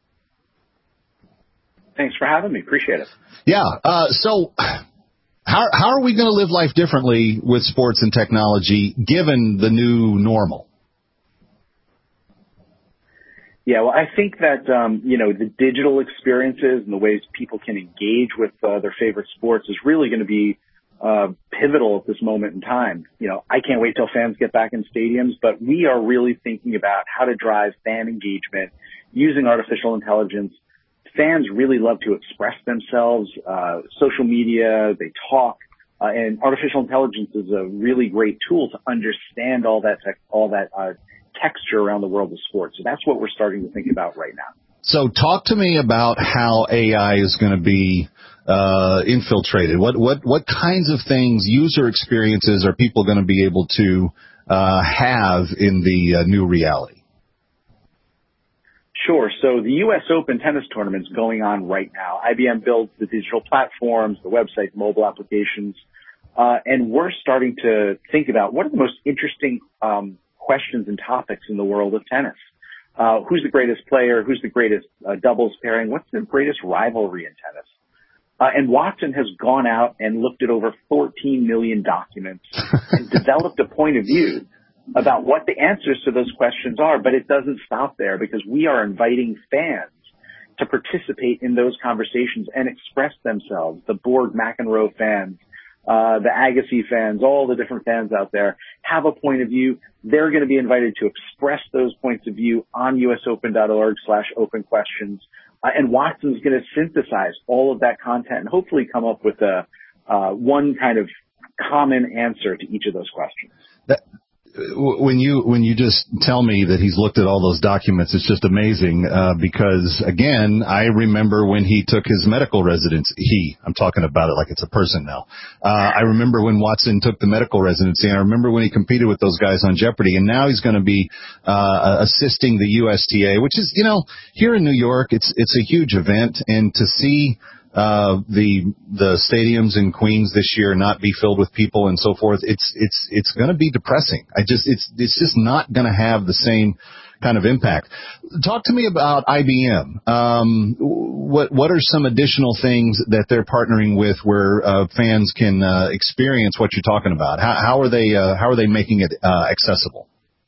Thanks for having me. Appreciate it. Yeah. Uh, so how how are we going to live life differently with sports and technology given the new normal? Yeah, well, I think that, um, you know, the digital experiences and the ways people can engage with uh, their favorite sports is really going to be uh, pivotal at this moment in time. You know, I can't wait till fans get back in stadiums, but we are really thinking about how to drive fan engagement using artificial intelligence. Fans really love to express themselves, uh, social media, they talk, uh, and artificial intelligence is a really great tool to understand all that, tech, all that, uh, texture around the world of sports. So that's what we're starting to think about right now. So talk to me about how A I is going to be uh, infiltrated. What what what kinds of things, user experiences, are people going to be able to uh, have in the uh, new reality? Sure. So the U S Open tennis tournament's going on right now. I B M builds the digital platforms, the website, mobile applications, uh, and we're starting to think about what are the most interesting um questions and topics in the world of tennis. Uh, who's the greatest player? Who's the greatest uh, doubles pairing? What's the greatest rivalry in tennis? Uh, and Watson has gone out and looked at over fourteen million documents and developed a point of view about what the answers to those questions are. But it doesn't stop there, because we are inviting fans to participate in those conversations and express themselves. The Borg McEnroe fans, Uh, the Agassi fans, all the different fans out there have a point of view. They're going to be invited to express those points of view on usopen.org slash open questions. Uh, and Watson's going to synthesize all of that content and hopefully come up with a, uh, one kind of common answer to each of those questions. That, when you when you just tell me that he's looked at all those documents, it's just amazing, uh, because, again, I remember when he took his medical residency. He, I'm talking about it like it's a person now. Uh, I remember when Watson took the medical residency, and I remember when he competed with those guys on Jeopardy, and now he's going to be uh, assisting the U S T A, which is, you know, here in New York, it's it's a huge event, and to see Uh, the, the stadiums in Queens this year not be filled with people and so forth, it's, it's, it's going to be depressing. I just, it's, it's just not going to have the same kind of impact. Talk to me about I B M. Um, what, what are some additional things that they're partnering with where, uh, fans can, uh, experience what you're talking about? How, how are they, uh, how are they making it, uh, accessible?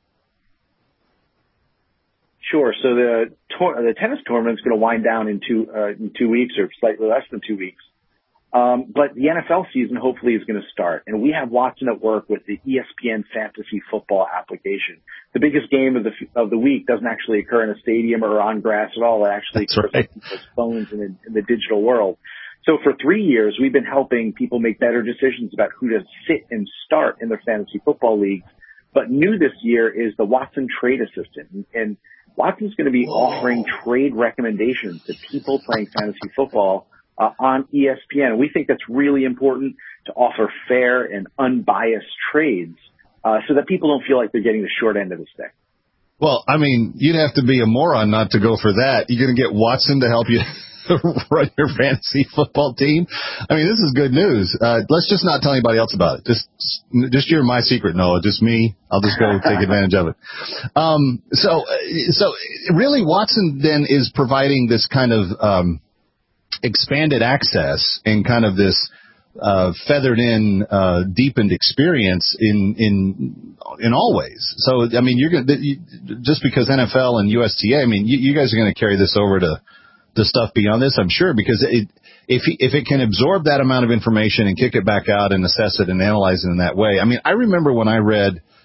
Sure. So the tor- the tennis tournament is going to wind down in two uh, in two weeks or slightly less than two weeks. Um, but the N F L season hopefully is going to start, and we have Watson at work with the E S P N Fantasy Football application. The biggest game of the of the week doesn't actually occur in a stadium or on grass at all. It actually occurs on people's phones in, in the digital world. So for three years, we've been helping people make better decisions about who to sit and start in their fantasy football leagues. But new this year is the Watson Trade Assistant, and Watson's going to be offering trade recommendations to people playing fantasy football uh, on E S P N. And we think that's really important to offer fair and unbiased trades uh, so that people don't feel like they're getting the short end of the stick. Well, I mean, you'd have to be a moron not to go for that. You're going to get Watson to help you run your fantasy football team. I mean, this is good news. Uh, let's just not tell anybody else about it. Just, just you're my secret, Noah. Just me. I'll just go take advantage of it. Um, so, so really Watson then is providing this kind of, um, expanded access and kind of this, uh, feathered in, uh, deepened experience in, in, in all ways. So, I mean, you're going to, just because N F L and U S T A, I mean, you, you guys are going to carry this over to, the stuff beyond this, I'm sure, because it, if if it can absorb that amount of information and kick it back out and assess it and analyze it in that way. I mean, I remember when I read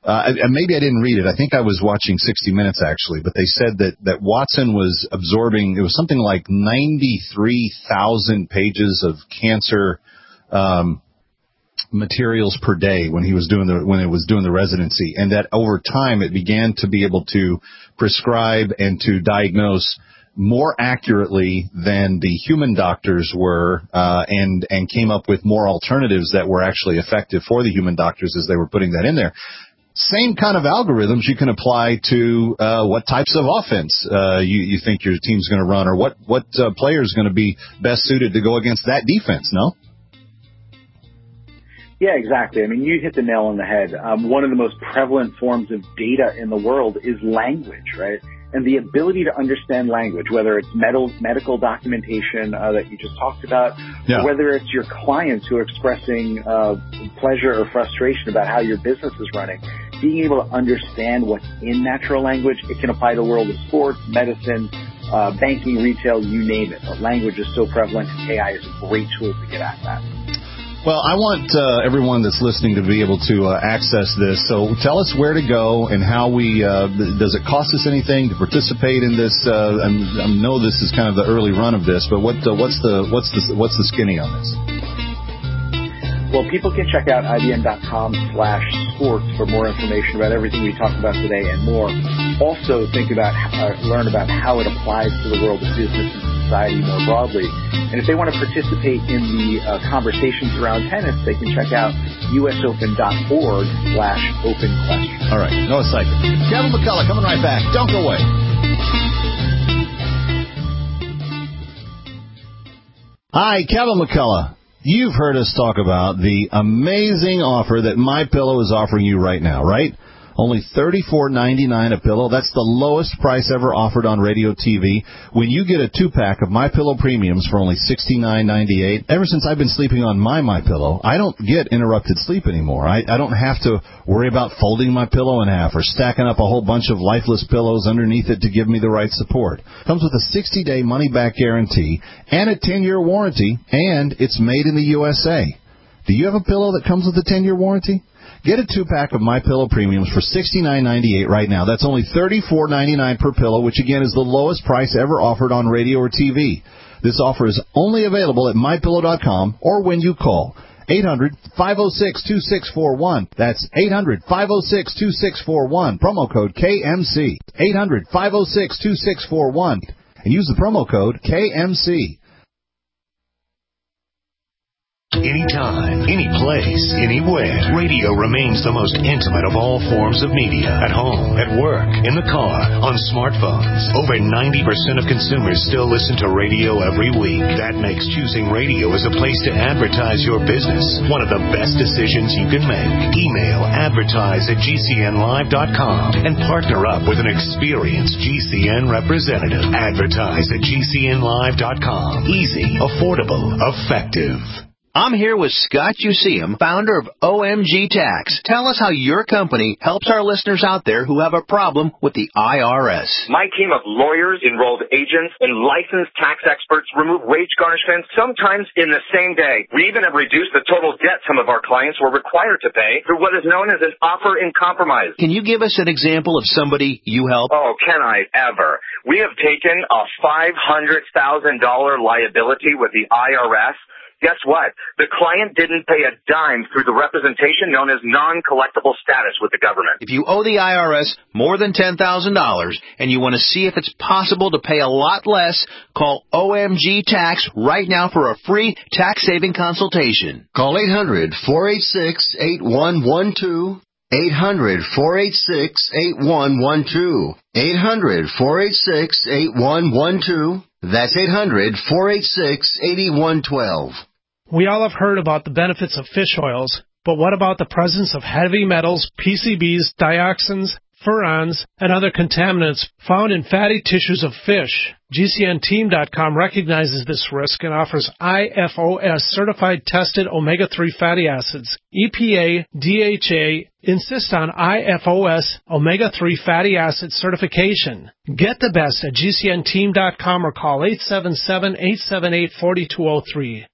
uh, and maybe I didn't read it. I think I was watching sixty minutes, actually, but they said that, that Watson was absorbing, it was something like ninety-three thousand pages of cancer um, materials per day when he was doing the when it was doing the residency, and that over time it began to be able to prescribe and to diagnose more accurately than the human doctors were, uh, and and came up with more alternatives that were actually effective for the human doctors as they were putting that in there. Same kind of algorithms you can apply to uh, what types of offense uh, you, you think your team's going to run, or what what uh, player is going to be best suited to go against that defense. No. Yeah, exactly. I mean, you hit the nail on the head. Um, one of the most prevalent forms of data in the world is language, right? And the ability to understand language, whether it's medical, medical documentation uh, that you just talked about, yeah. or whether it's your clients who are expressing uh, pleasure or frustration about how your business is running, being able to understand what's in natural language, it can apply to the world of sports, medicine, uh, banking, retail, you name it. But language is so prevalent, and A I is a great tool to get at that. Well, I want uh, everyone that's listening to be able to uh, access this. So tell us where to go and how we, uh, does it cost us anything to participate in this? Uh, I know this is kind of the early run of this, but what, uh, what's the, what's the, what's the skinny on this? Well, people can check out ibm.com slash sports for more information about everything we talked about today and more. Also think about, uh, learn about how it applies to the world of business and society more broadly. And if they want to participate in the uh, conversations around tennis, they can check out usopen.org slash open question. All right. Noah Seifert. Kevin McCullough coming right back. Don't go away. Hi, Kevin McCullough. You've heard us talk about the amazing offer that MyPillow is offering you right now, right? Only thirty-four ninety-nine a pillow. That's the lowest price ever offered on radio T V. When you get a two-pack of MyPillow Premiums for only sixty-nine ninety-eight, ever since I've been sleeping on my MyPillow, I don't get interrupted sleep anymore. I, I don't have to worry about folding my pillow in half or stacking up a whole bunch of lifeless pillows underneath it to give me the right support. Comes with a sixty-day money-back guarantee and a ten-year warranty, and it's made in the U S A. Do you have a pillow that comes with a ten-year warranty? Get a two-pack of MyPillow Premiums for sixty-nine ninety-eight right now. That's only thirty-four ninety-nine per pillow, which again is the lowest price ever offered on radio or T V. This offer is only available at my pillow dot com or when you call eight hundred, five oh six, two six four one. That's eight hundred, five oh six, two six four one. Promo code K M C. eight hundred, five oh six, two six four one. And use the promo code K M C. Anytime, any place, anywhere. Radio remains the most intimate of all forms of media. At home, at work, in the car, on smartphones. Over ninety percent of consumers still listen to radio every week. That makes choosing radio as a place to advertise your business one of the best decisions you can make. Email advertise at G C N live dot com and partner up with an experienced G C N representative. Advertise at G C N live dot com. Easy, affordable, effective. I'm here with Scott Useum, founder of O M G Tax. Tell us how your company helps our listeners out there who have a problem with the I R S. My team of lawyers, enrolled agents, and licensed tax experts remove wage garnishments sometimes in the same day. We even have reduced the total debt some of our clients were required to pay through what is known as an offer in compromise. Can you give us an example of somebody you help? Oh, can I ever? We have taken a five hundred thousand dollars liability with the I R S. Guess what? The client didn't pay a dime through the representation known as non-collectible status with the government. If you owe the I R S more than ten thousand dollars and you want to see if it's possible to pay a lot less, call O M G Tax right now for a free tax-saving consultation. Call eight hundred, four eight six, eight one one two. eight hundred, four eight six, eight one one two. eight hundred, four eight six, eight one one two. That's eight hundred, four eight six, eight one one two. We all have heard about the benefits of fish oils, but what about the presence of heavy metals, P C Bs, dioxins, furans, and other contaminants found in fatty tissues of fish? G C N team dot com recognizes this risk and offers I F O S-certified tested omega three fatty acids. E P A, D H A insist on I F O S omega three fatty acid certification. Get the best at G C N team dot com or call eight seven seven, eight seven eight, four two zero three.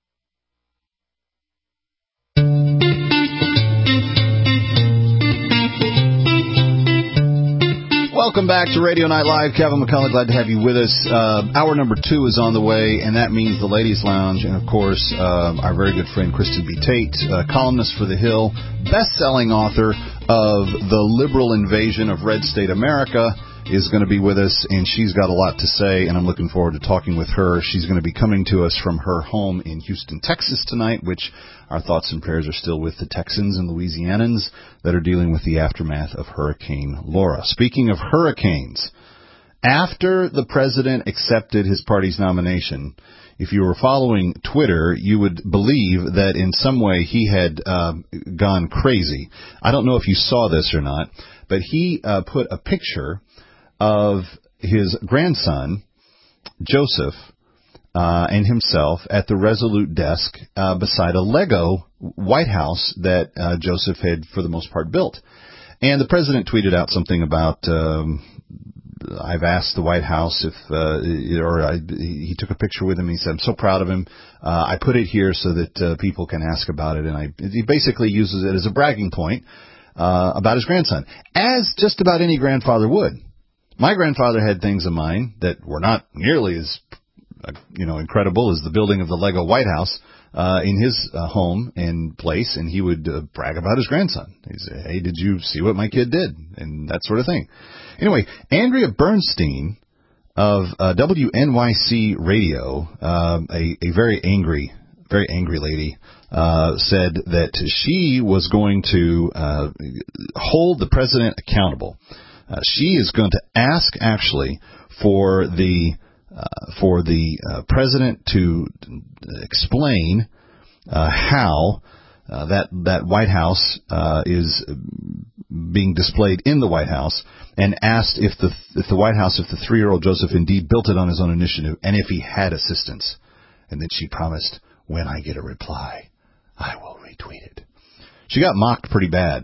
Welcome back to Radio Night Live. Kevin McCullough, glad to have you with us. Uh, hour number two is on the way, and that means the Ladies Lounge, and of course, uh, our very good friend Kristen B. Tate, uh, columnist for The Hill, best-selling author of The Liberal Invasion of Red State America, is going to be with us, and she's got a lot to say, and I'm looking forward to talking with her. She's going to be coming to us from her home in Houston, Texas tonight, which our thoughts and prayers are still with the Texans and Louisianans that are dealing with the aftermath of Hurricane Laura. Speaking of hurricanes, after the president accepted his party's nomination, if you were following Twitter, you would believe that in some way he had uh, gone crazy. I don't know if you saw this or not, but he uh, put a picture of his grandson, Joseph, uh, and himself at the Resolute desk uh, beside a Lego White House that uh, Joseph had, for the most part, built. And the president tweeted out something about, um, I've asked the White House if, uh, or I, he took a picture with him. He said, I'm so proud of him. Uh, I put it here so that uh, people can ask about it. And I, he basically uses it as a bragging point uh, about his grandson, as just about any grandfather would. My grandfather had things of mine that were not nearly as, uh, you know, incredible as the building of the Lego White House uh, in his uh, home and place, and he would uh, brag about his grandson. He'd say, hey, did you see what my kid did? And that sort of thing. Anyway, Andrea Bernstein of uh, W N Y C Radio, uh, a, a very angry, very angry lady, uh, said that she was going to uh, hold the president accountable. Uh, she is going to ask, actually, for the uh, for the uh, president to explain uh, how uh, that that White House uh, is being displayed in the White House, and asked if the if the White House, if the three-year-old Joseph indeed built it on his own initiative, and if he had assistance. And then she promised, when I get a reply, I will retweet it. She got mocked pretty bad.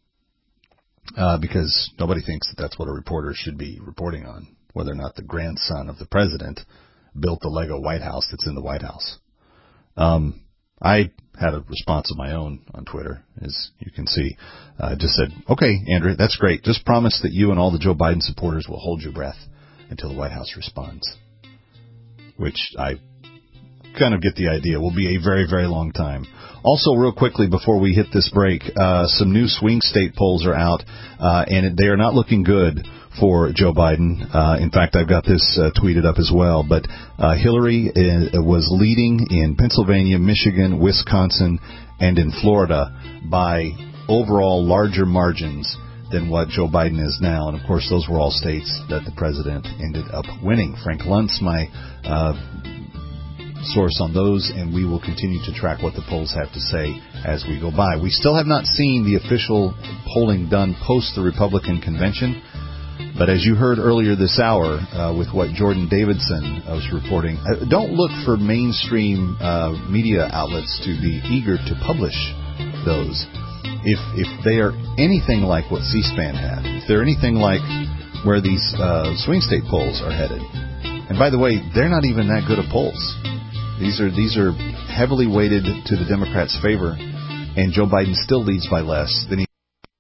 Uh, because nobody thinks that that's what a reporter should be reporting on, whether or not the grandson of the president built the Lego White House that's in the White House. Um, I had a response of my own on Twitter, as you can see. I uh, just said, okay, Andrew, that's great. Just promise that you and all the Joe Biden supporters will hold your breath until the White House responds. Which I kind of get the idea will be a very, very long time. Also, real quickly, before we hit this break, uh, some new swing state polls are out, uh, and they are not looking good for Joe Biden. Uh, in fact, I've got this uh, tweeted up as well. But uh, Hillary uh, was leading in Pennsylvania, Michigan, Wisconsin, and in Florida by overall larger margins than what Joe Biden is now. And, of course, those were all states that the president ended up winning. Frank Luntz, my uh source on those, and we will continue to track what the polls have to say as we go by. We still have not seen the official polling done post the Republican convention, but as you heard earlier this hour uh, with what Jordan Davidson uh, was reporting, uh, don't look for mainstream uh, media outlets to be eager to publish those. If if they are anything like what C-SPAN had, if they're anything like where these uh, swing state polls are headed, and by the way, they're not even that good of polls. These are these are heavily weighted to the Democrats' favor, and Joe Biden still leads by less than he.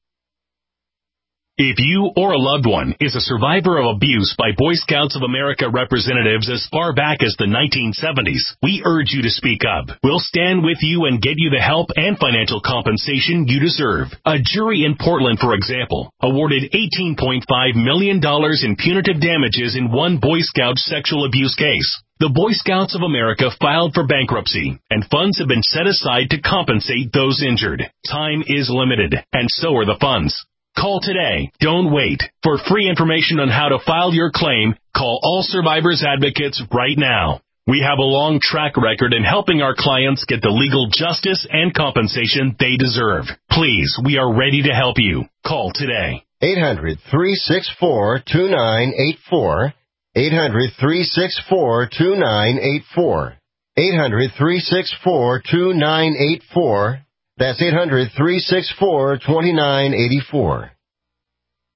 If you or a loved one is a survivor of abuse by Boy Scouts of America representatives as far back as the nineteen seventies, we urge you to speak up. We'll stand with you and get you the help and financial compensation you deserve. A jury in Portland, for example, awarded eighteen point five million dollars in punitive damages in one Boy Scout sexual abuse case. The Boy Scouts of America filed for bankruptcy, and funds have been set aside to compensate those injured. Time is limited, and so are the funds. Call today. Don't wait. For free information on how to file your claim, call All Survivors Advocates right now. We have a long track record in helping our clients get the legal justice and compensation they deserve. Please, we are ready to help you. Call today. eight hundred, three six four, two nine eight four. eight hundred, three six four, two nine eight four. eight hundred, three six four, two nine eight four. That's eight hundred, three six four, two nine eight four.